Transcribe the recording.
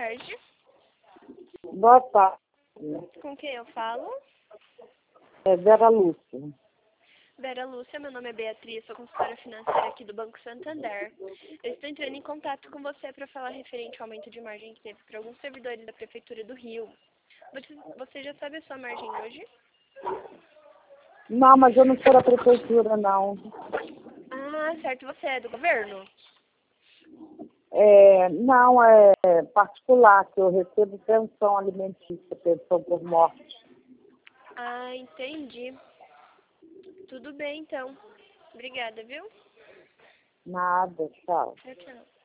tarde. Boa tarde. Com quem eu falo? É Vera Lúcia. Vera Lúcia, meu nome é Beatriz, sou consultora financeira aqui do Banco Santander. Eu estou entrando em contato com você para falar referente ao aumento de margem que teve para alguns servidores da Prefeitura do Rio. Você já sabe a sua margem hoje? Não, mas eu não sou da prefeitura, não. Ah, certo, você é do governo? Não, é particular, que eu recebo pensão alimentícia, pensão por morte. Ah, entendi. Tudo bem, então. Obrigada, viu? Nada, tchau. Tchau, tchau.